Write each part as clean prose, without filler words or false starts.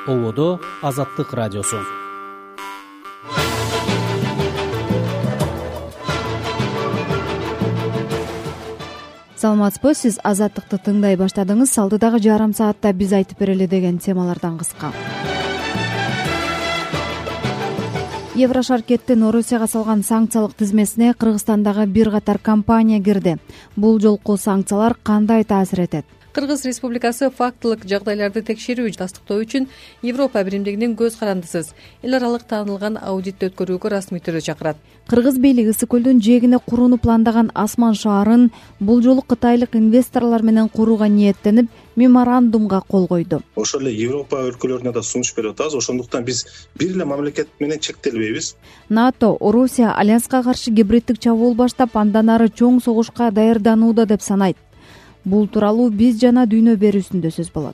Ободо Азаттык радиосу. Саламатсызбы, сиз Азаттыкты тыңдай баштадыңыз. Алдыдагы жарым саатта биз айтып берели деген темалардан кыска. Еврошаркеттин Орусияга салган санкциялык тизмесине Кыргызстандагы бир катар компания кирди. Бул жолку санкциялар кандай таасир этет? Кыргыз Республикасы фактылык жагдайларды текшерүү тастыктоо үчүн Европа биримдигинин көз карандысыз эл аралык таанылган аудитти өткөрүүгө расмий түрдө чакырат. Кыргыз бийлиги Ысык көлдүн жээгине курууну пландаган Асман шаарын бул жолу кытайлык инвесторлор менен курууга ниеттенип, меморандумга кол койду. Ошол эле Европа өлкөлөрүнө да сунуш берип атабыз. Ошондуктан биз бир эле мамлекет менен чектелбейбиз. НАТО Орусия Альянска каршы гибриддик чабуул баштап, андан ары чоң согушка даярданууда деп санайт. Бул тууралуу биз жана дүйнө берүүсүндө сөз болот.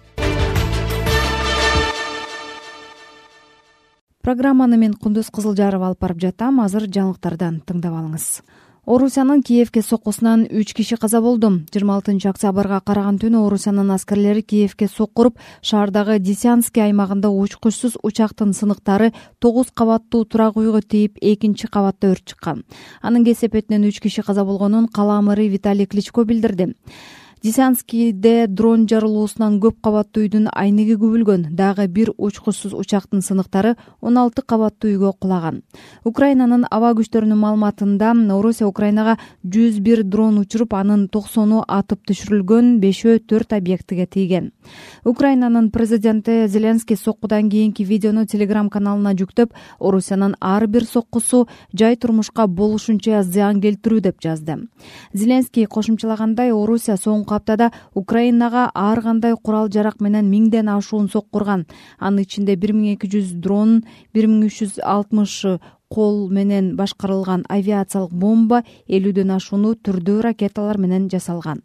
Программаны мен Кундуз Кызылжаров алып барып жатам. Азыр жаңылыктардан тыңдап алыңыз. Орусиянын Киевке соккусунан 3 киши каза болду. 26 октябрга караган түнү Орусиянын аскерлери Киевке соккуруп, шаардагы Десянский аймагында учкучсуз учактын сыныктары 9 кабаттуу турак үйгө тийип, 2 кабатта өрт чыккан. Анын кесепетинен 3 киши каза болгонун кала мэрі Виталий Кличко билдирди. Десянскийде дрон жарылуусунан көп кабаттуу үйдүн айнеги күбүлгөн. Дагы бир учкучсуз учактын сыныктары 16 кабаттуу үйгө кулаган. Украинанын аба күчтөрүнүн маалыматында Орусия Украинага 101 дрон учуруп, анын 90-у атып түшүрүлгөн, 5-өө 4 объектиге тийген. Украинанын президенти Зеленский соккудан кийинки видеону Telegram каналына жүктөп, Орусиянын ар бир соккусу жай турмушка болушунча зыян келтирүү деп жазды. Зеленский кошумчалагандай, Орусия соңку аптада Украинага ар кандай курал жарак менен 1000ден ашуун соккурган. Анын ичинде 1200 дрон, 1360 кол менен башкарылган авиациялык бомба, 50ден ашууну түрдүү ракеталар менен жасалган.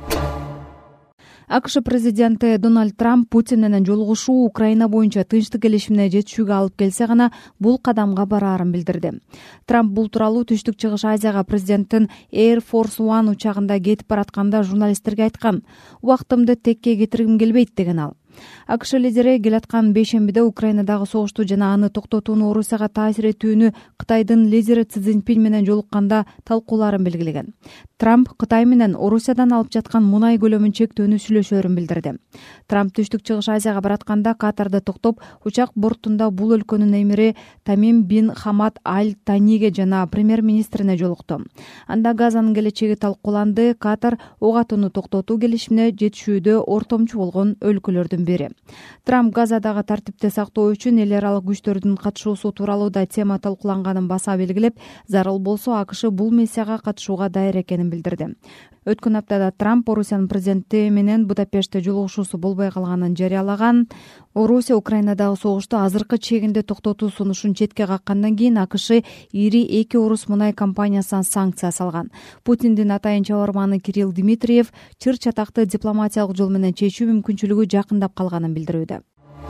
АКШ президенти Дональд Трамп Путин менен жолугушуу Украина боюнча тынчтык келишимине жетишүүгө алып келсе гана бул кадамга бараарын билдирди. Трамп бул тууралуу Түштүк Чыгыш Азияга президенттин Air Force One учагында кетип баратканда журналисттерге айткан. Убактымды текке кетиргим келбейт деген ал. АКШ лидери келаткан бейшембиде Украинадагы согушту жана аны токтотууну Орусияга таасир этүүнү Кытайдын лидери Си Цзиньпин менен жолукканда талкууларын белгилеген. Трамп Кытай менен Орусиядан алып жаткан мунай көлөмүн чектөөнү сүйлөшөөрүн билдирди. Трамп Түштүк Чыгыш Азияга баратканда Катарда токтоп, учак бортунда бул өлкөнүн эмири Тамим бин Хамад Аль Таниге жана премьер-министрине жолукту. Анда Газанын келечеги талкууланды. Катар ок атууну токтотуу келишимине жетишүүдө ортомчу болгон өлкөлөрдүн бири. Трамп Газадагы тартипти сактоо үчүн эл аралык күчтөрдүн катышуусу тууралуу да тема талкууланганын баса белгилеп, зарыл болсо АКШ бул миссияга катышууга даяр экенин билдирди. Өткөн аптада Трамп Орусиянын президенти менен Будапештте жолугушуусу болбой калганын жарыялаган. Орусия Украинадагы согушту азыркы чегинде токтотуу сунушун четке каккандан кийин АКШ ири 2 орус мунай компаниясына санкция салган. Путиндин атайын чабарманы Кирилл Дмитриев чыр чатакты дипломатиялык жол менен чечүү мүмкүнчүлүгү жакындап калганын билдирүүдө.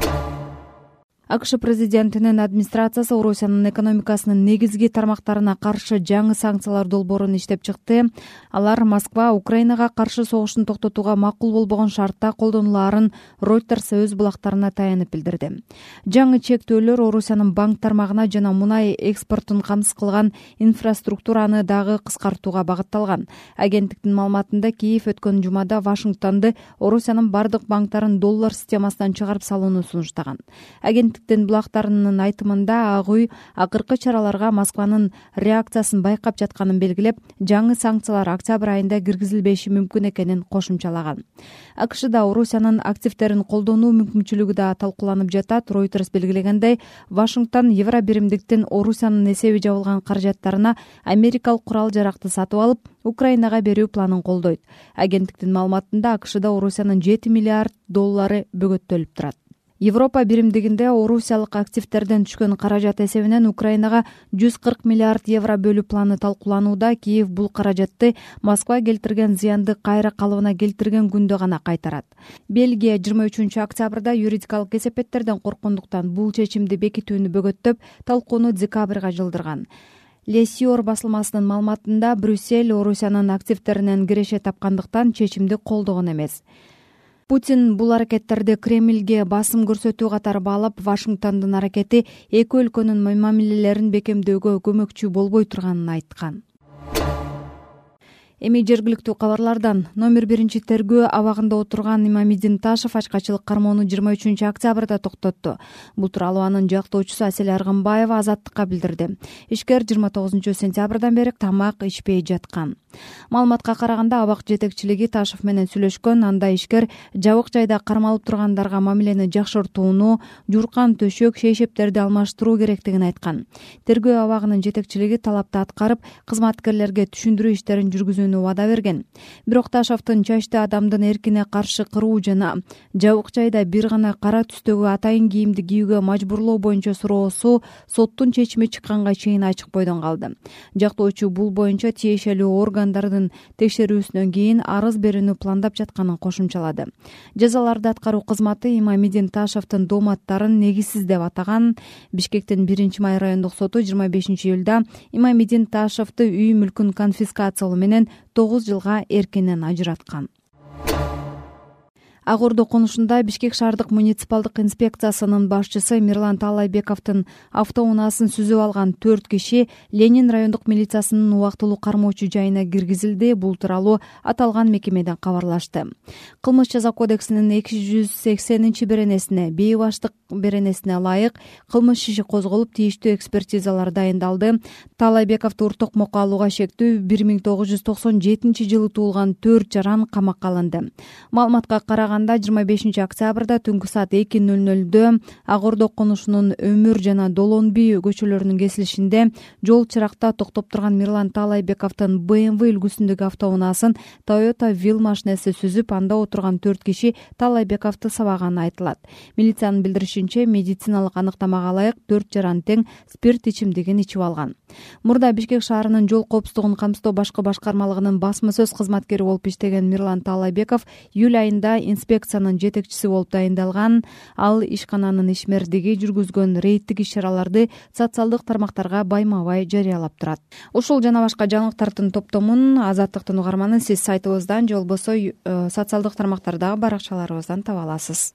АКШ президентинин администрациясы Орусиянын экономикасынын негизги тармактарына каршы жаңы санкциялар долбоорун иштеп чыкты. Алар Москва Украинага каршы согуштун токтотууга макул болбогон шартта колдонулаарын Reuters өз булактарына таянып билдирди. Жаңы чектөөлөр Орусиянын банк тармагына жана мунай экспортун камсыз кылган инфраструктураны дагы кыскартууга багытталган. Агенттиктин маалыматында Киев өткөн жумада Вашингтонду Орусиянын бардык банктарын доллар системасынан чыгарып салууну сунуштаган. Агенттиктин булактарынын айтымында Ак үй акыркы чараларга Москванын реакциясын байкап жатканын белгилеп, жаңы санкциялар октябрь айында киргизилбеши мүмкүн экенин кошумчалаган. АКШда Орусиянын активдерин колдонуу мүмкүнчүлүгү да талкууланып жатат. Reuters белгилегендей, Вашингтон Евро биримдиктин Орусиянын эсеби жабылган каражаттарына америкалык курал жаракты сатып алып, Украинага берүү планын колдойт. Агенттиктин маалыматында АКШда Орусиянын 7 миллиард доллары бөгөттөлүп турат. Европа биримдигинде орусиялык активдерден түшкөн каражат эсебинен Украинага 140 миллиард евро бөлүү планы талкууланууда. Киев бул каражатты Москва келтирген зыянды кайра калыбына келтирген күндө гана кайтарат. Бельгия 23 октябрда юридикалык кесепеттерден корккондуктан бул чечимди бекитүүнү бөгөттөп, талкууну декабрга жылдырган. Лесиор басылмасынын маалыматында Брюссель Орусиянын активдеринен киреше тапкандыктан чечимди колдогон эмес. Путин бул аракеттерди Кремльге басым көрсөтүү катары баалап, Вашингтондун аракети эки өлкөнүн мамилелерин бекемдөөгө көмөкчү болбой турганын айткан. Эми жергиликтүү кабарлардан. Номер 1 тергөө абагында отурган Имамидин Ташев ачкачылык кармоону 23 октябрда токтотту. Бул тууралуу анын жактоочусу Асель Аргынбаева Азаттыкка билдирди. Ишкер 29 сентябрдан бери тамак ичпей жаткан. Маалыматка караганда, абак жетекчилиги Ташев менен сүйлөшкөн. Анда ишкер жабык жайда кармалып тургандарга мамилени жакшыртууну, жууркан төшөк, шейшептерди алмаштыруу керектигин айткан. Тергөө абагынын жетекчилиги талапты аткарып, кызматкерлерге түшүндүрүү иштерин жүргүзүүнү убада берген. Бирок Ташевдин чачты адамдын эркине каршы кыруу жана жабык жайда бир гана кара түстөгү атайын кийимди кийүүгө мажбурлоо боюнча суроосу соттун чечими чыкканга чейин ачык бойдон калды. Жактоочу бул боюнча тиешелүү органдардын текшерүүсүнөн кийин арыз берүүнү пландап жатканын кошумчалады. Жазаларды аткаруу кызматы Имамидин Ташевдин дооматтарын негизсиз деп атаган. Бишкектин 1-Май райондук соту 25 июлда Имамидин Ташевди үй мүлкүн конфискациялоо менен 9 жылга эркинен ажыраткан. Ак Ордо конушунда Бишкек шаардык муниципалдык инспекциясынын башчысы Мирлан Таалайбековдун автоунаасын сүзүп алган 4 киши Ленин райондук милициясынын убактылуу кармоочу жайына киргизилди. Бул тууралуу аталган мекемеден кабарлашты. Кылмыш жаза кодексинин 280-беренесине, бейбаштык беренесине ылайык кылмыш иши козголуп, тийиштүү экспертизалар дайындалды. Таалайбековду Уртокмокко алууга шектүү 1997 жылы туулган 4 жаран камакка алынды. Маалыматка караганда 25 октябрда түнкү саат 2:00 Ак Ордо конушунун Өмүр жана Долонби көчөлөрүнүн кесилишинде жол чыракта токтоп турган Мирлан Таалайбековдун BMW үлгүсүндөгү автоунаасын Toyota Will машинеси сүзүп, анда отурган 4 киши Таалайбековду сабаганы айтылат. Милициянын билдиришинче, медициналык аныктамага ылайык 4 жаран тең спирт ичимдигин ичип алган. Мурда Бишкек шаарынын жол коопсуздугун камсыздоо башкы башкармалыгынын басма сөз кызматкери болуп иштеген Мирлан Таалайбеков июль айында инспекциянын жетекчиси болуп дайындалган. Ал ишкананын ишмердиги жүргүзгөн рейдтик иш-чараларды социалдык тармактарга байма-бай жарыялап турат. Ушул жана башка жаңылыктардын топтомун Азаттыктын угарманы сиз сайтыбыздан же болбосо социалдык тармактардагы баракчаларыбыздан таба аласыз.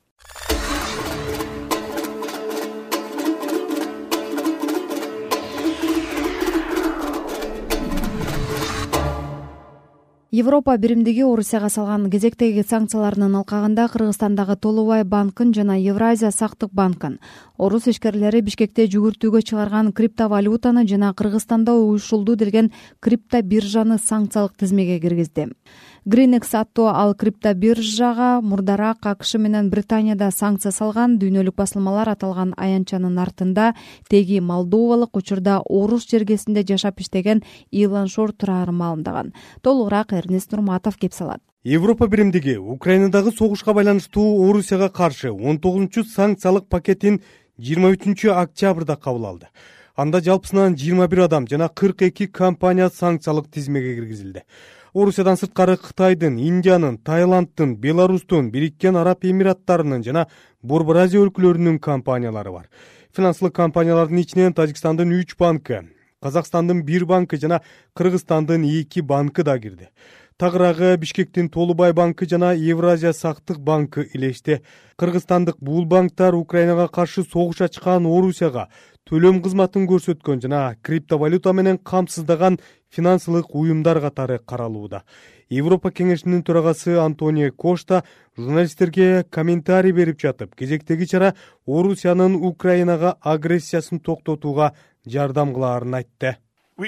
Европа биримдиги Орусияга салган кезектеги санкцияларынын алкагында Кыргызстандагы Толубай банкын жана Евразия сактык банкын, орус ишкерлери Бишкекте жүгүртүүгө чыгарган криптовалютаны жана Кыргызстанда уюшулду делген криптобиржаны санкциялык тизмеге киргизди. Greenex аттуу ал криптобиржага мурдараак АКШ менен Британияда санкция салган. Дүйнөлүк басылмалар аталган аянтчанын артында теги молдовалык, учурда Орус жергесинде жашап иштеген Илон Шор турарын маалымдаган. Толугураак Эрнест Нурматов кеп салат. Европа биримдиги Украинадагы согушка байланыштуу Орусияга каршы 19-чу санкциялык пакетин 23 октябрда кабыл алды. Анда жалпысынан 21 адам жана 42 компания санкциялык тизмеге киргизилди. Орусиядан сырткары Кытайдын, Индиянын, Таиланддын, Беларустун, Бириккен Араб Эмираттарынын жана Борбор Азия өлкөлөрүнүн компаниялары бар. Финансылык компаниялардын ичинен Тажикстандын 3 банкы, Казакстандын 1 банкы жана Кыргызстандын 2 банкы да кирди. Тагыраагы Бишкектин Толубай банкы жана Евразия сактык банкы илешти. Кыргызстандык бул банктар Украинага каршы согуш ачкан Орусияга төлөм кызматын көрсөткөн жана криптовалюта менен камсыздаган финансылык уюмдар катары каралууда. Европа кеңешинин төрагасы Антонио Кошта журналисттерге комментарий берип жатып, кезектеги чара Орусиянын Украинага агрессиясын токтотууга жардам кылаарын айтты.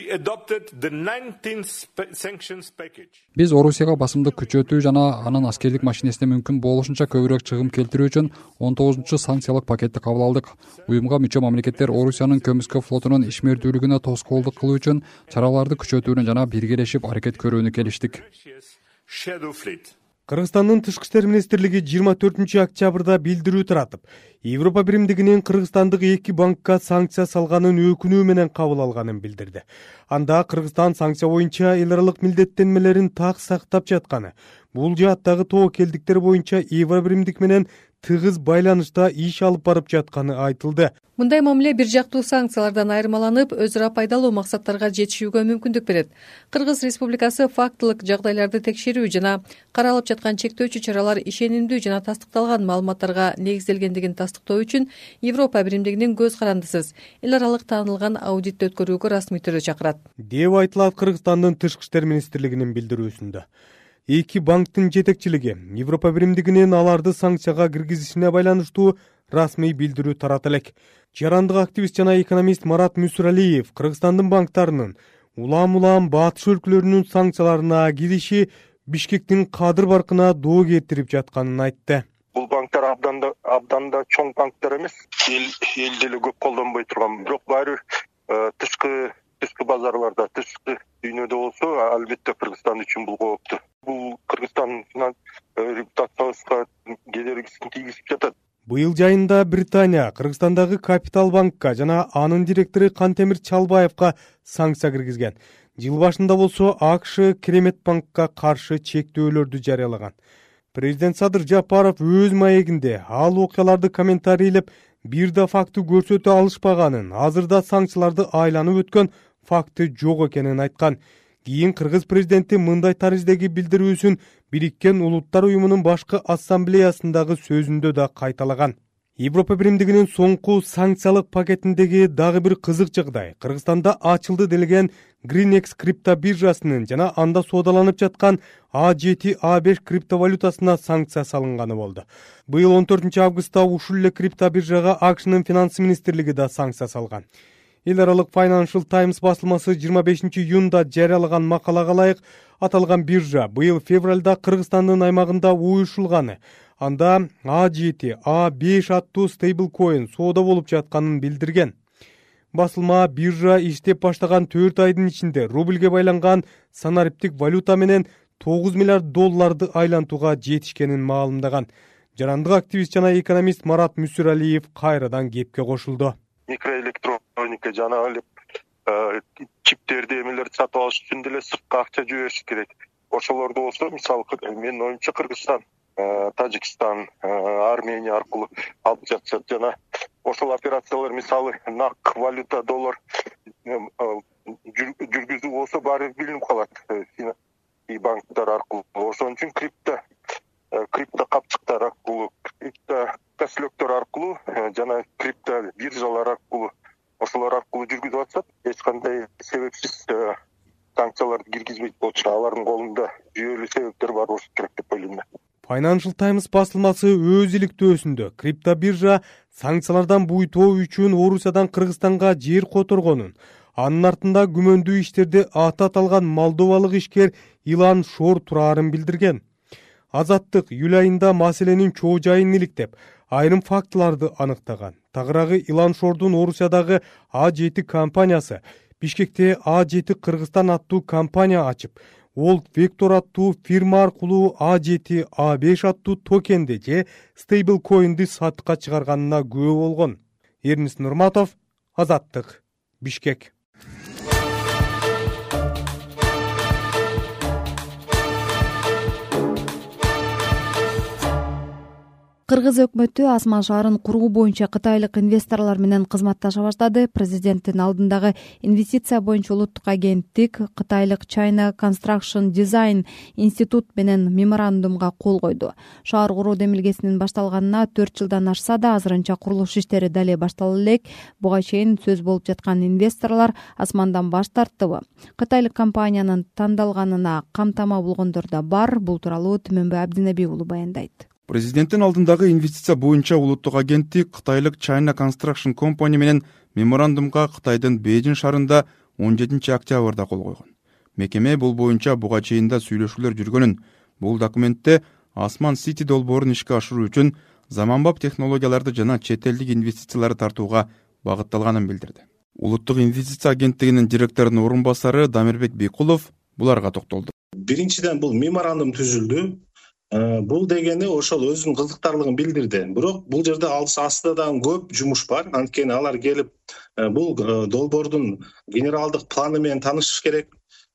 Биз Орусияга басымды күчөтүү жана анын аскерлик машинесине мүмкүн болушунча көбүрөөк чыгым келтирүү үчүн 19-чу санкциялык пакетти кабыл алдык. Уюмга мүчө мамлекеттер Орусиянын көмүскө флотунун ишмердүүлүгүнө тоскоолдук кылуу үчүн чараларды күчөтүүнү жана биргелешип аракет көрүүнү келиштик. Кыргызстандын тышкы иштер министрлиги 24 октябрда билдирүү таратып, Европа биримдигинин Кыргызстандык 2 банкка санкция салганын өкүнүү менен кабыл алганын билдирди. Анда Кыргызстан санкция боюнча эл аралык милдеттенмелерин так сактап жатканы, бул жааттагы тобокелдиктер боюнча Евробиримдик менен тыгыз байланышта иш алып барып жатканы айтылды. Мындай мамиле бир жактуу санкциялардан айырмаланып, өз ара пайдалуу максаттарга жетишүүгө мүмкүндүк берет. Кыргыз Республикасы фактылык жагдайларды текшерүү жана каралып жаткан чектөөчү чаралар ишенимдүү жана тастыкталган маалыматтарга негизделгендигин тастыктоо үчүн Европа Биримдигинин көз карандысыз эл аралык таанылган аудитти өткөрүүгө расмий түрдө чакырат, деп айтылат Кыргызстандын Тышкы иштер министрлигинин билдирүүсүндө. Эки банктын жетекчилиги Европа Биримдигинин аларды санкцияга киргизишине байланыштуу расмий билдирүү тарата элек. Жарандык активист жана экономист Марат Мүсүралиев Кыргызстандын банктарынын улам батыш өлкөлөрүнүн санкцияларына кириши Бишкектин кадыр баркына доо кетирип жатканын айтты. Бул банктар абдан да чоң банктар эмес, эл деле көп колдонбой турган, бирок баары тышкы базарларда, тышкы дүйнөдө болсо, албетте Кыргызстан үчүн бул кооптуу. Бул Кыргызстандын репутациясына кедергисин тийгизип жатат. Быйыл жайында Британия Кыргызстандагы Капитал банкка жана анын директору Кантемир Чалбаевка санкция киргизген. Жыл башында болсо АКШ Кремет банкка каршы чектөөлөрдү жарыялаган. Президент Садыр Жапаров өз маегинде ал окуяларды комментарийлеп, бир да факты көрсөтө алышпаганын, азырда санкцияларды айланып өткөн факты жок экенин айткан. Кийин Кыргыз президенти мындай тариздеги билдирүүсүн Бириккен Улуттар уюмунун башкы ассамблеясындагы сөзүндө да кайталаган. Европа Биримдигинин соңку санкциялык пакетиндеги дагы бир кызык жагдай Кыргызстанда ачылды делген Greenex крипто биржасынын жана анда соодаланып жаткан A7, A5 криптовалютасына санкция салынганы болду. Быйыл 14 августта ушул эле крипто биржага АКШнын финанс министрлиги да санкция салган. Эл аралык Financial Times басылмасы 25 июнда жарыялаган макалага ылайык, аталган биржа быйыл февралда Кыргызстандын аймагында уюшулганы, анда A7, A5 аттуу стейблкоин соода болуп жатканын билдирген. Басылма биржа иштеп баштаган 4 айдын ичинде рубльге байланган санариптик валюта менен 9 миллиард долларды айлантууга жетишкенин маалымдаган. Жарандык активист жана экономист Марат Мүсүралиев кайрадан кепке кошулду. Микроэлектроника жана чиптерди эмелерди сатып алыш үчүн деле сыртка акча жибериш керек. Ошолорду болсо, мисалы, менин оюмча Кыргызстан, Тажикстан, Армения аркылуу алып жатышат жана ошол операциялар, мисалы, нак валюта, доллар жүргүзүү болсо баары билинип калат банктар аркылуу. Ошон үчүн крипто капчыктар аркылуу, крипто көсөлөктөр аркылуу жана крипто биржалар аркылуу, ошолор аркылуу жүргүзүп атышат. Эч кандай себепсиз санкцияларды киргизбейт болчу. Алардын колунда жүйөлүү себептер бар болушу керек деп ойлойм. Financial Times басылмасы өз иликтөөсүндө крипто биржа санкциялардан буйтоо үчүн Орусиядан Кыргызстанга жер которгонун, анын артында күмөндүү иштерде аты аталган молдовалык ишкер Илан Шор турарын билдирген. Азаттык июль айында маселенин чоо жайын иликтеп, айрым фактыларды аныктаган. Тагыраагы Илан Шордун Орусиядагы A7 компаниясы Бишкекте A7 Кыргызстан аттуу компания ачып, Old Vector аттуу фирма аркылуу A7, A5 аттуу токенди же стейблкоинди сатыкка чыгарганына күбө болгон. Эрнис Нурматов, Азаттык, Бишкек. Кыргыз өкмөтү Асман шаарын куруу боюнча кытайлык инвесторлор менен кызматташа баштады. Президенттин алдындагы инвестиция боюнча улуттук агенттик кытайлык China Construction Design институт менен меморандумга кол койду. Шаар куруу демилгесинин башталганына 4 жылдан ашса да азырынча курулуш иштери дале баштала элек. Буга чейин сөз болуп жаткан инвесторлор Асмандан баш тарттыбы? Кытайлык компаниянын тандалганына камтама болгондор да бар. Бул тууралуу Түмөнбай Абдинабиев уулу баяндайт. Президенттин алдындагы инвестиция боюнча улуттук агенттик кытайлык China Construction Company менен меморандумга Кытайдын Бейжин шаарында 17 октябрда кол койгон. Мекеме бул боюнча буга чейин да сүйлөшүүлөр жүргөнүн, бул документте Асман Сити долбоорун ишке ашыруу үчүн заманбап технологияларды жана чет элдик инвестицияларды тартууга багытталганын билдирди. Улуттук инвестиция агенттигинин директорунун орун басары Дамирбек Бейкулов буларга токтолду. Биринчиден бул меморандум түзүлдү. Бул дегени ошол өзүнүн кызыктарлыгын билдирди. Бирок бул жерде астыда дагы көп жумуш бар. Анткени алар келип бул долбоордун генералдык планы менен таанышыш керек.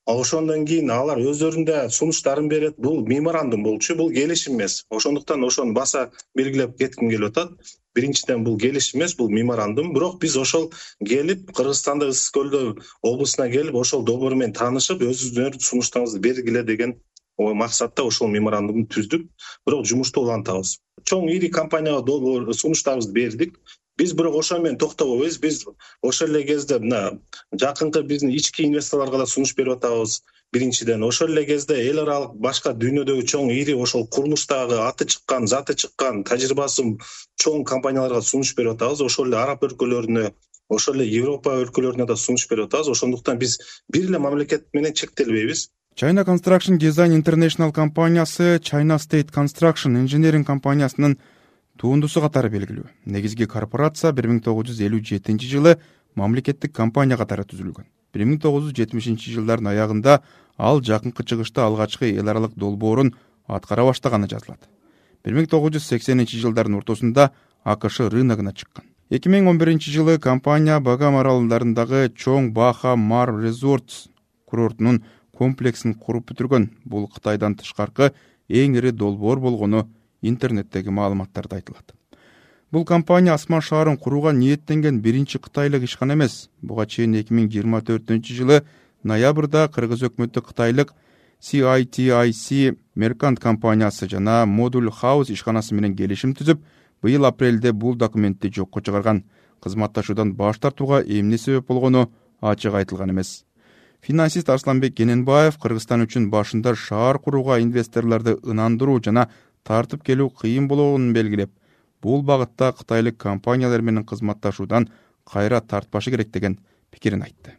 Ошондон кийин алар өздөрүнүн сунуштарын берет. Бул меморандум болчу, бул келишим эмес. Ошондуктан ошону баса белгилеп кетким келип атат. Биринчиден бул келишим эмес, бул меморандум. Бирок биз ошол келип Кыргызстандын Ысык Көлдө облусуна келип ошол долбоор менен таанышып, өзүңүздүн сунуштарыңызды бергиле деген максатта ошол меморандумду түздүк. Бирок жумушту улантабыз. Чоң ири компанияга долбоор сунуштарыбызды бердик. Биз бирок ошо менен токтобойбуз. Биз ошол эле кезде мына жакынкы биздин ички инвесторлорго да сунуш берип атабыз. Биринчиден ошол эле кезде эл аралык башка дүйнөдөгү чоң ири ошол курулуштагы аты чыккан, заты чыккан, тажрыйбасы чоң компанияларга сунуш берип атабыз. Ошол эле араб өлкөлөрүнө, ошол эле Европа өлкөлөрүнө да сунуш берип атабыз. Ошондуктан биз бир эле мамлекет менен чектелбейбиз. China Construction Design International компаниясы China State Construction Engineering компаниясынын туындусу катары белгилүү. Негизги корпорация 1957 жылы мамлекеттик компания катары түзүлгөн. 1970 жылдардын аягында ал жакынкы чыгышта алгачкы эл аралык долбоорун аткара баштаганы жазылат. 1980 жылдардын ортосунда АКШ рыногуна чыккан. 2011 жылы компания Багам аралдарындагы чоң Баха Мар Resorts курортунун комплексин куруп бүтүргөн. Бул Кытайдан тышкаркы эң ири долбоор болгону интернеттеги маалыматтарда айтылат. Бул компания Асман шаарын курууга ниеттенген биринчи кытайлык ишкана эмес. Буга чейин 2024 жылы ноябрда Кыргыз өкмөтү кытайлык CITIC Mercant компаниясы жана Module House ишканасы менен келишим түзүп, быйыл апрелде бул документти жокко чыгарган. Кызматташуудан баш тартууга эмне себеп болгону ачык айтылган эмес. Финансист Арсланбек Кененбаев Кыргызстан үчүн башында шаар курууга инвесторлорду ынандыруу жана тартып келүү кыйын болгонун белгилеп, бул багытта кытайлык компаниялар менен кызматташуудан кайра тартпашы керек деген пикирин айтты.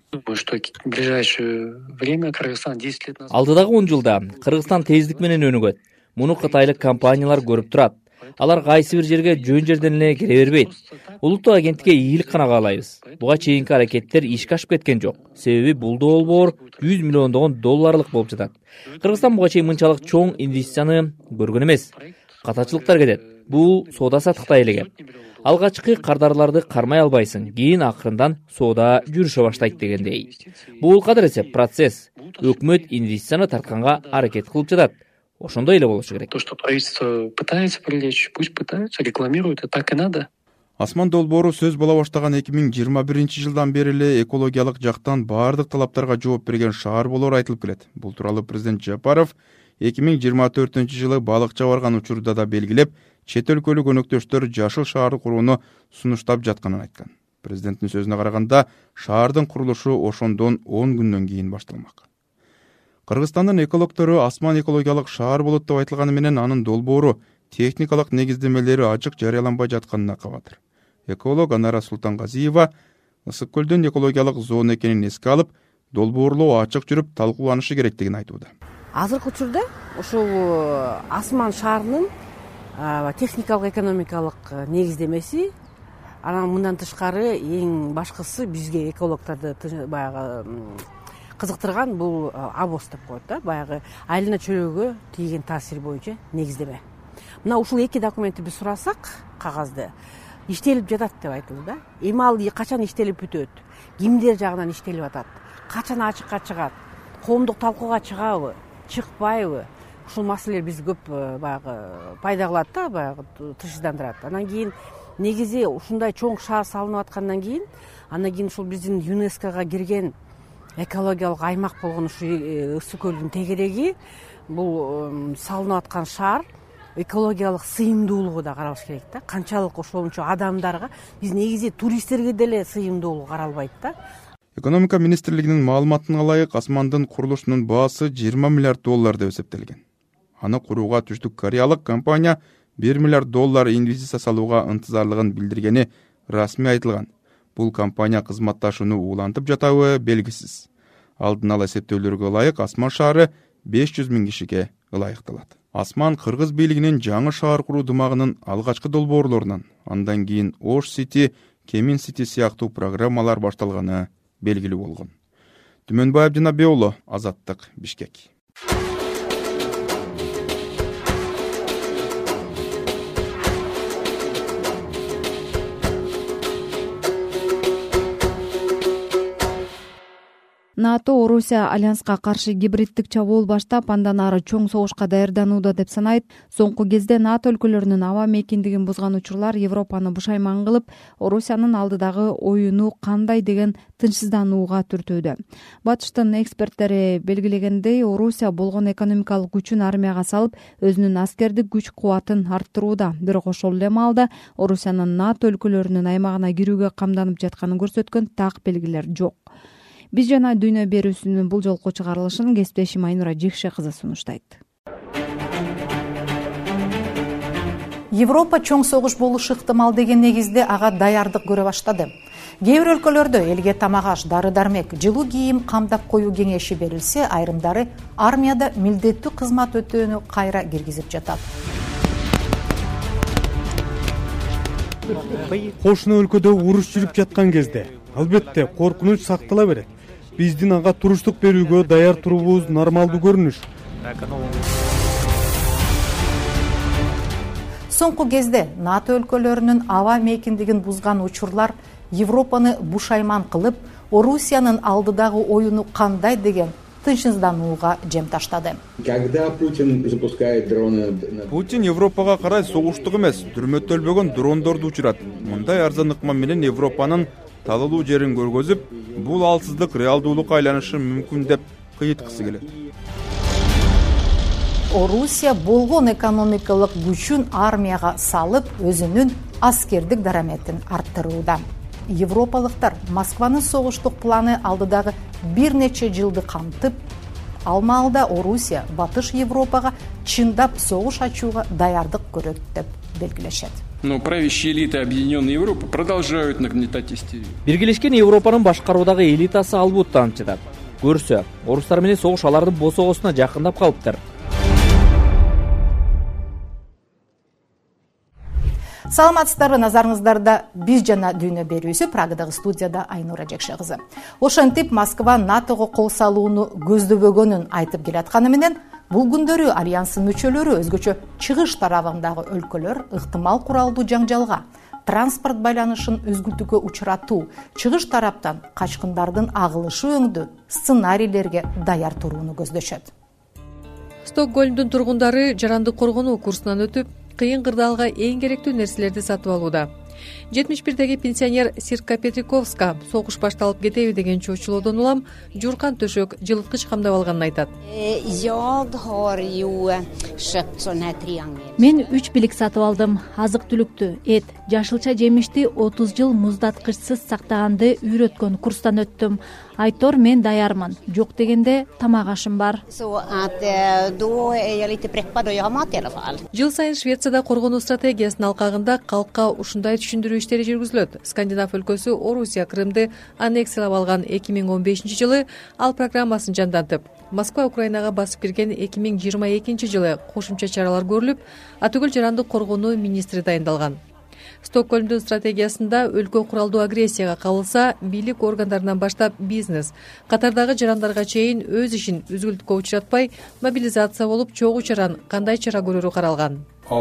Алдыдагы 10 жылда Кыргызстан тездик менен өнүгөт. Муну кытайлык компаниялар көрүп турат. Алар кайсы бир жерге жөн жерден эле кире бербейт. Улуттук агенттикке ийгилик гана каалайбыз. Буга чейинки аракеттер ишке ашып кеткен жок. Себеби бул долбоор 100 миллиондогон долларлык болуп жатат. Кыргызстан буга чейин мынчалык чоң инвестицияны көргөн эмес. Катачылыктар кетет. Бул соода саттыкта элеген. Алгачкы кардарларды кармай албайсың, кийин акырындан соода жүрүшө баштайт дегендей. Бул кадыр эсеп процесс. Өкмөт инвестицияны тартканга аракет кылып жатат. Ошондой эле болушу керек. То, что правительство пытается привлечь, пусть пытаются, рекламируют, и так и надо. Асман долбоору сөз боло баштаган 2021 жылдан бери эле экологиялык жактан баардык талаптарга жооп берген шаар болоору айтылып келет. Бул тууралуу президент Жапаров 2024 жылы балыкча барган учурда да белгилеп, чет өлкөлүк өнөктөштөр жашыл шаарды курууну сунуштап жатканын айткан. Президенттин сөзүнө караганда, шаардын курулушу ошондон 10 күндөн кийин башталмак. Кыргызстандын экологтору Асман экологиялык шаар болот деп айтылганы менен анын долбоору техникалык негиздемелери ачык жарыяланбай жатканына кабатыр. Эколог Анара Султангазиева Ысык Көлдүн экологиялык зона экенин эске алып, долбоорлоо ачык жүрүп талкууланышы керектигин айтууда. Азыркы учурда ушул Асман шаарынын техникалык экономикалык негиздемеси, анан мындан тышкары эң башкысы бизге экологторду баягы кызыктырган бул АБОС деп коет да, баягы айлана чөлөөгө тийген таасир боюнча негиздеме. Мына ушул эки документти биз сурасак, кагазды иштелип жатат деп айтылды да. Эми ал качан иштелип бүтөт? Кимдер жагынан иштелип атат? Качан ачыкка чыгат? Коомдук талкууга чыгабы, чыкпайбы? Ушул маселелер биз көп баягы пайда кылат да, баягы тышчандырат. Анан кийин негизи ушундай чоң шаар салынып аткандан кийин, андан кийин ушул биздин ЮНЕСКОга кирген экологиялык аймак болгон ушул Ысык Көлдүн тегереги, бул салынып аткан шаар экологиялык сыйымдуулугу да каралыш керек да. Канчалык ошончо адамдарга, биз негизи туристтерге деле сыйымдуулугу каралбайт да. Экономика министрлигинин маалыматына ылайык, Асмандын курулушунун баасы 20 миллиард доллар деп эсептелген. Аны курууга Түштүк Кореялык компания 1 миллиард доллар инвестиция салууга ынтызарлыгын билдиргени расмий айтылган. Бул компания кызматташууну улантып жатабы белгисиз. Алдын ала эсептөөлөргө ылайык Асман шаары 500 000 кишиге ылайыкталат. Асман кыргыз бийлигинин жаңы шаар куруу дымагынын алгачкы долбоорлорунан, андан кийин Ош Сити, Кемин Сити сыяктуу программалар башталганы белгилүү болгон. Түмөнбаев Жанабек уулу, Азаттык, Бишкек. НАТО Орусия альянска каршы гибриддик чабуул баштап, андан ары чоң согушка даярданууда деп санайт. Соңку кезде НАТО өлкөлөрүнүн аба мейкиндигин бузган учурлар Европаны бушайман кылып, Орусиянын алдыдагы оюну кандай деген тынчсызданууга түртүүдө. Батыштын эксперттери белгилегендей, Орусия болгон экономикалык күчүн армияга салып, өзүнүн аскердик күч кубатын арттырууда. Бирок ошол эле маалда Орусиянын НАТО өлкөлөрүнүн аймагына кирүүгө камданып жатканын көрсөткөн так белгилер жок. Биз жана дүйнө берүүсүнүн бул жолку чыгарылышын кесиптешим Айнура Жекше кызы сунуштайт. Европа чоң согуш болушу ыктымал деген негизде ага даярдык көрө баштады. Кээ бир өлкөлөрдө элге тамак аш, дары-дармек, жылуу кийим камдап коюу кеңеши берилсе, айрымдары армияда милдеттүү кызмат өтөөнү кайра киргизип жатат. Кошуна өлкөдө уруш жүрүп жаткан кезде албетте коркунуч сактала берет. Биздин ага туруштук берүүгө даяр туруубуз нормалдуу көрүнүш. Соңку кезде НАТО өлкөлөрүнүн аба мейкиндигин бузган учурлар Европаны бушайман кылып, Орусиянын алдыдагы оюну кандай деген тынчсызданууга жем таштады. Путин Европага карай согуштук эмес, дүрмөтөлбөгөн дрондорду учурат. Мындай арзан ыкма менен Европанын талылуу жерин көргөзүп, бул алсыздык реалдуулукка айланышы мүмкүн деп кыйыткысы келет. Орусия болгон экономикалык күчүн армияга салып, өзүнүн аскердик дараметин арттырууда. Европалыктар Москванын согуштук планы алдыдагы бир нече жылды камтып, ал маалда Орусия Батыш Европага чындап согуш ачууга даярдык көрөт деп белгилешет. Но правящие элиты Объединенной Европы продолжают нагнетать истерию. Биргелешкен Европанын башкаруудагы элитасы албут таанчыдат. Көрсө, орустар менен согуш алардын босогосуна жакындап калыптыр. Саламатсыздарбы, назарыңыздарда биз жана дүйнө берүүсү, Прагадагы студияда Айнура Жекше кызы. Ошентип Москва НАТОго кол салууну көздөбөгөнүн айтып келатканы менен, бул күндөрү альянстын мүчөлөрү, өзгөчө чыгыш тарабындагы өлкөлөр ыктымал куралдуу жаңжалга, транспорт байланышын үзгүлтүүгө учуратуу, чыгыш тараптан качкындардын агылышы өңдүү сценарийлерге даяр турууну көздөшөт. Стокгольмдун тургундары жарандык коргонуу курсунан өтүп, кыйын кырдаалга эң керектүү нерселерди сатып алууда. 71-деги пенсионер Сирка Петриковска согуш башталып кетеби деген чочулоодон улам журкан төшөк, жылыткыч камдап алганын айтат. Мен 3 билик сатып алдым. Азык-түлүктү, эт, жашылча жемишти 30 жыл муздаткычсыз сактаганды үйрөткөн курстан өттүм. Айтор, мен даярмын. Жок дегенде тамак ашым бар. Жыл сайын Швецияда коргонуу стратегиясынын алкагында калкка ушундай түшүндүрүү иштери жүргүзүлөт. Скандинав өлкөсү Орусия Крымды аннексиялап алган 2015-жылы ал программасын жандантып, Москва Украинага басып кирген 2022-жылы кошумча чаралар көрүлүп, атүгүл жарандык коргонуу министри дайындалган. Стокгольмдун стратегиясында өлкө куралдуу агрессияга кабылса, бийлик органдарынан баштап бизнес, катардагы жарандарга чейин өз ишин үзгүлтүккө учуратпай, мобилизация болуп чогуу чаран кандай чара көрүүрү каралган.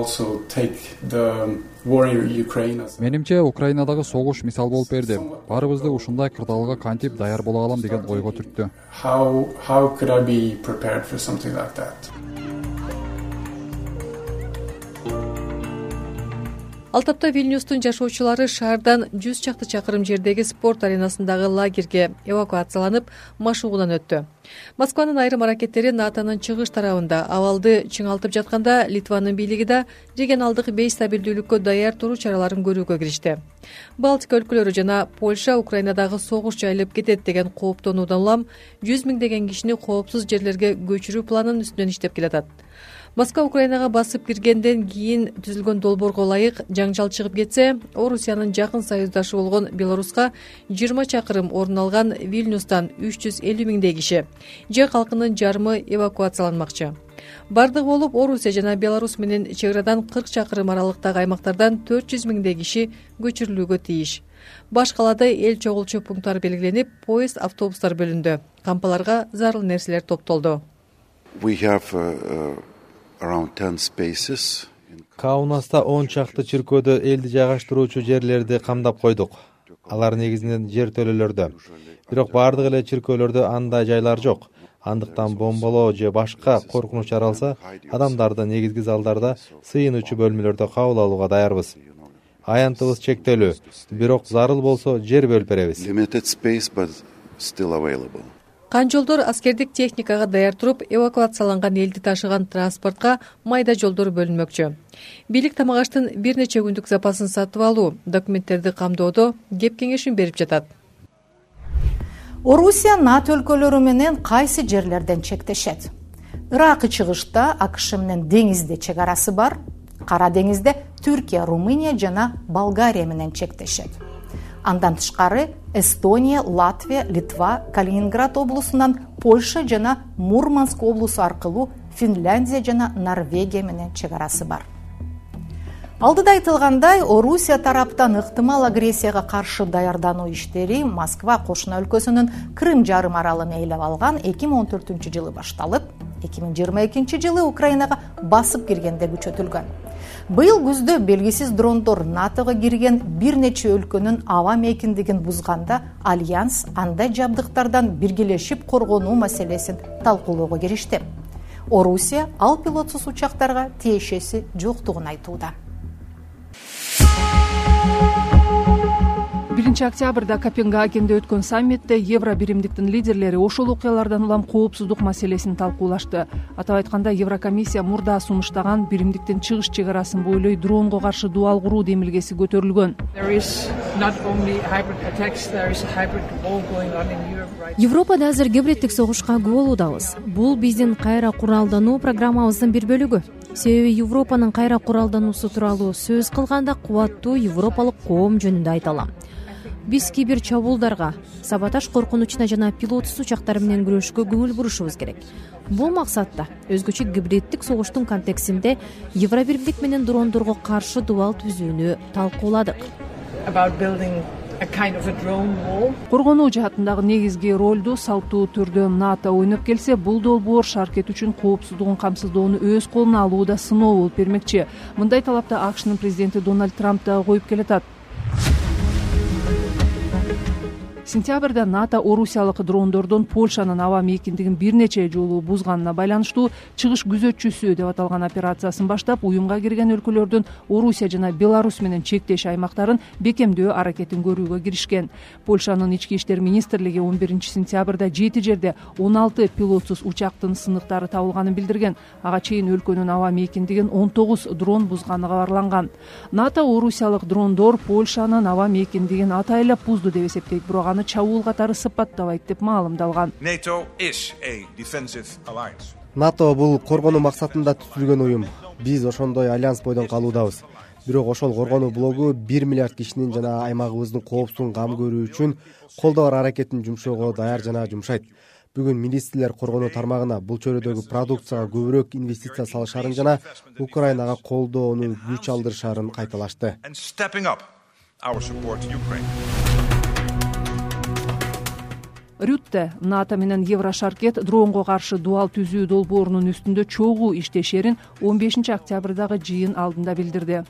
Менимче, Украинадагы согуш мисал болуп берди. Баарыбызды ушундай кырдаалга кантип даяр боло алам деген ойго түрттү. Ал тапта Вильнюстун жашоочулары шаардан 100 чакты чакырым жердеги спорт аренасындагы лагерге эвакуацияланып, машыгуудан өттү. Москванын айрым аракеттери НАТОнун чыгыш тарабында абалды чыңалтып жатканда, Литванын бийлиги да регионалдык бейстабилдүүлүккө даяр туруу чараларын көрүүгө киришти. Балтика өлкөлөрү жана Польша Украинадагы согуш жайылып кетет деген кооптонуудан улам 100 миңдеген кишини коопсуз жерлерге көчүрүү планынын үстүнөн иштеп келатат. Москва Украинага басып киргенден кийин түзүлгөн долбоорго ылайык жаңжал чыгып кетсе, Орусиянын жакын союздашы болгон Беларуска 20 чакырым орун алган Вильнюстан 350 миңдей киши, же калкынын жарымы эвакуацияланмакчы. Бардыгы болуп, Орусия жана Беларус менен чек арадан 40 чакырым аралыктагы аймактардан 400 миңдей киши көчүрүлүүгө тийиш. Баш калада эл чогулчу пункттар белгиленип, поезд, автобустар бөлүндү. Кампаларга зарыл нерселер топтолду. Каунаста 10 чакты чиркөөдө элди жайгаштыруучу жерлерди камдап койдук. алар негизинен жер төлөлөрдө. Бирок бардык эле чиркөөлөрдө андай жайлар жок. Андыктан бомбалоо же башка коркунуч жаралса, адамдарды негизги залдарда, сыйынуучу бөлмөлөрдө кабыл алууга даярбыз. Аянтыбыз чектелүү, бирок зарыл болсо жер бөлүп беребиз. Канжолдор аскердик техникага даяр туруп, эвакуацияланган элди ташыган транспортко майда жолдор бөлүнмөкчү. Бийлик тамак аштын бир нече күндүк запасын сатып алуу, документтерди камдоодо кеп кеңешин берип жатат. Орусия НАТО өлкөлөрү менен кайсы жерлерден чектешет? Ыракы чыгышта АКШ менен деңизде чек арасы бар, Кара деңизде Түркия, Румыния жана Болгария менен чектешет. Андан тышкары Эстония, Латвия, Литва, Калининград облусунан Польша жана Мурманск облусу аркылуу Финляндия жана Норвегия менен чек арасы бар. Алдыда айтылгандай, Орусия тараптан ыктымал агрессияга каршы даярдануу иштери Москва кошуна өлкөсүнүн Крым жарым аралын ээлеп алган 2014-жылы башталып, 2022-жылы Украинага басып киргенде күчөтүлгөн. Быйыл күздө белгисиз дрондор НАТОга кирген бир нече өлкөнүн аба мейкиндигин бузганда Альянс андай жабдыктардан биргелешип коргонуу маселесин талкуулоого киришти. Орусия ал пилотсуз учактарга тиешеси жоктугун айтууда. 1 октябрда Копенгагенде өткөн саммитте Евро биримдиктин лидерлери ошол окуялардан улам коопсуздук маселесин талкуулашты. Атап айтканда, Еврокомиссия мурда сунуштаган биримдиктин чыгыш чек арасын бойлой дронго каршы дубал куруу демилгеси көтөрүлгөн. Европада азыр гибриддик согушка күбө болуудабыз. Бул биздин кайра куралдануу программабыздын бир бөлүгү. Себеби Европанын кайра куралдануусу тууралуу сөз кылганда кубаттуу европалык коом жөнүндө айта алам. Биз кибер чабуулдарга, саботаж коркунучуна жана пилотсуз учактар менен күрөшкө көңүл бурушубуз керек. Бул максатта өзгөчө гибриддик согуштун контекстинде Евробиримдик менен дрондорго каршы дубал түзүүнү талкууладык. Коргонуу жаатындагы негизги ролду салттуу түрдө НАТО ойноп келсе, бул долбоор шаркет үчүн коопсуздугун камсыздоону өз колуна алууда сыноо болуп бермекчи. Мындай талапты АКШнын президенти Дональд Трамп да коюп келатат. Сентябрда НАТО орусиялык дрондордон Польшанын аба мейкиндигин бир нече жолу бузганына байланыштуу чыгыш күзөтчүсү деп аталган операциясын баштап, уюмга кирген өлкөлөрдүн Орусия жана Беларусь менен чектеш аймактарын бекемдөө аракетин көрүүгө киришкен. Польшанын ички иштер министрлиги 11 сентябрда 7 жерде 16 пилотсуз учактын сыныктары табылганын билдирген. Ага чейин өлкөнүн аба мейкиндигин 19 дрон бузганы кабарланган. НАТО орусиялык дрондор Польшанын аба мейкиндигин атайлап бузду деп эсептейт, бирок аны чабуул катары сыпаттабайт деп маалымдалган. НАТО бул коргонуу максатында түзүлгөн уюм. Биз ошондой альянс бойдон калуудабыз. Бирок ошол коргонуу блогу 1 миллиард кишинин жана аймагыбыздын коопсуздугун кам көрүү үчүн колдоо бар аракетин жумшоого даяр жана жумшайт. Бүгүн министрлер коргонуу тармагына бул чөйрөдөгү продукцияга көбүрөөк инвестиция салышарын жана Украинага колдоону күч алдырышарын кайталашты. Рютте НАТО менен Еврошаркет дронго каршы дубал түзүү долбоорунун үстүндө чогуу иштешерин 15 октябрдагы жыйын алдында билдирди.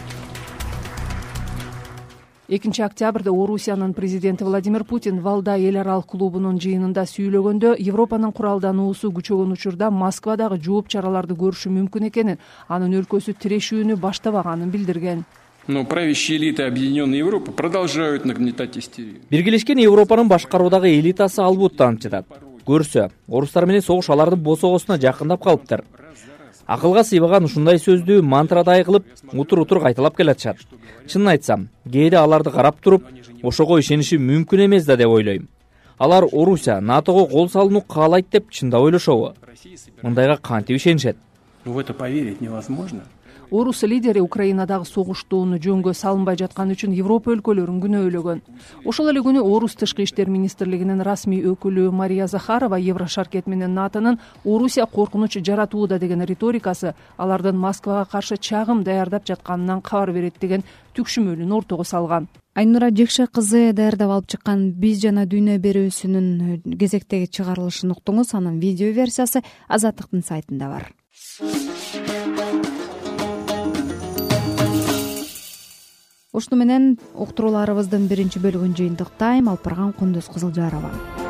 2 октябрда Орусиянын президенти Владимир Путин Валдай эл аралык клубунун жыйынында сүйлөгөндө Европанын куралдануусу күчөгөн учурда Москвадагы жооп чараларды көрүшү мүмкүн экенин, анын өлкөсү тирешүүнү баштабаганын билдирген. Но правящие элиты Объединенной Европы продолжают нагнетать истерию. Биргелешкен Европанын башкаруудагы элитасы албуттанып жатат. Көрсө, орустар менен согуш алардын босогосуна жакындап калыптыр. Акылга сыйбаган ушундай сөздү мантрадай кылып, утур-утур кайталап келатышат. Чынын айтсам, кээде аларды карап туруп, ошого ишениши мүмкүн эмес да деп ойлойм. Алар Орусия НАТОго кол салууну каалайт деп чындап ойлошобу? Мындайга кантип ишенишет? В это поверить невозможно. Орус лидери Украинадагы согуштууну жөнгө салынбай жатканы үчүн Европа өлкөлөрүн күнөөлөгөн. Ошол эле күнү Орус тышкы иштер министрлигинин расмий өкүлү Мария Захарова Еврошаркет менен НАТОнун Орусия коркунуч жаратууда деген риторикасы алардын Москвага каршы чагым даярдап жатканынан кабар берет деген түкшүмөлүн ортого салган. Айнура Жекше кызы даярдап алып чыккан «Биз жана дүйнө» берүүсүнүн кезектеги чыгарылышын уктуңуз. Анын видео версиясы Азаттыктын сайтында бар. ушуну менен уктурууларыбыздын биринчи бөлүгүн жыйынтыктайм. Алып барган Кундуз Кызылжарова.